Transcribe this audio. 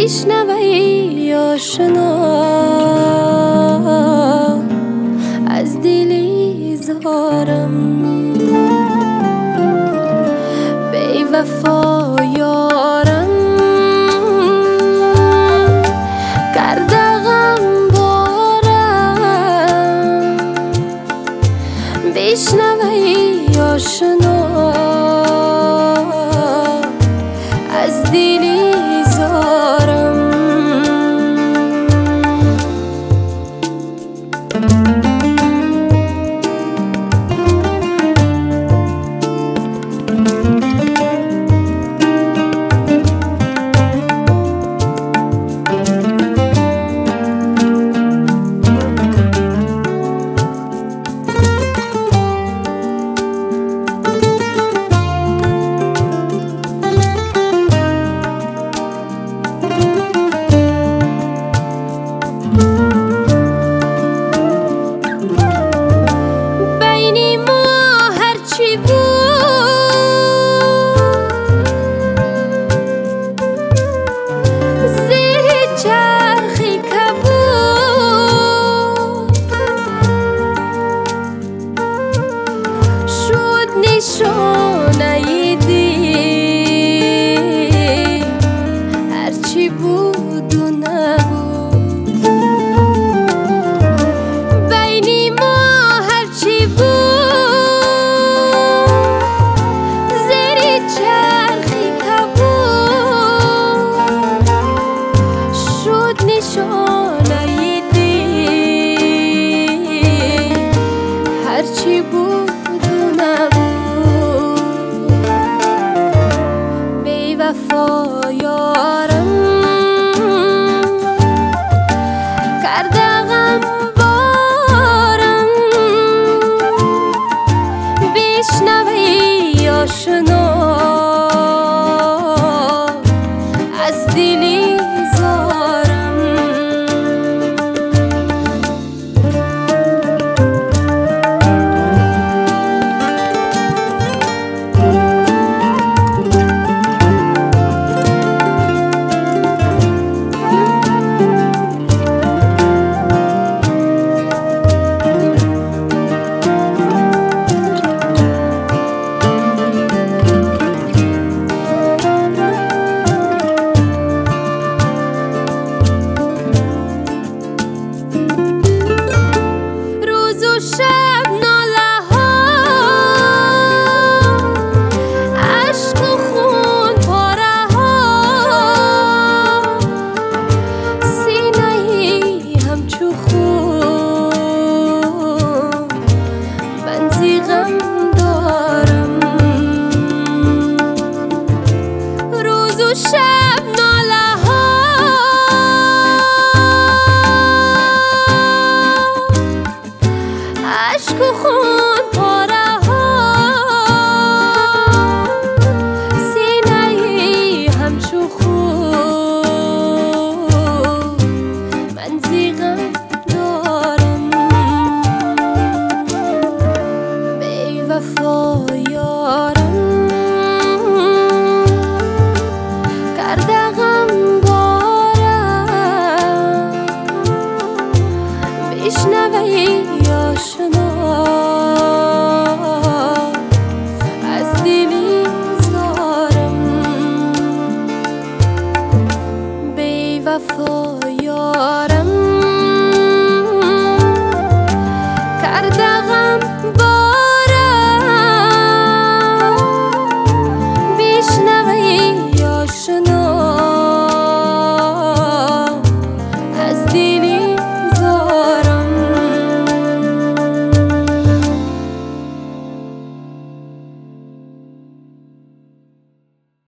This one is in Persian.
بشنوی آشنا از دلی زارم بی وفا یارم کرده غم بارم بشنوی آشنا از دلی زارم نشانه دی هرچی بود و نبود بین ما هرچی بود زیر چرخی کبود شد نشانه دی هرچی بود و نبود وفا یارم کرده غم بارم بشنوی آشنا از دلی زارم شب ناله ها عشق و خون پاره ها سینه همچو خون بنزی غم دارم روز و شب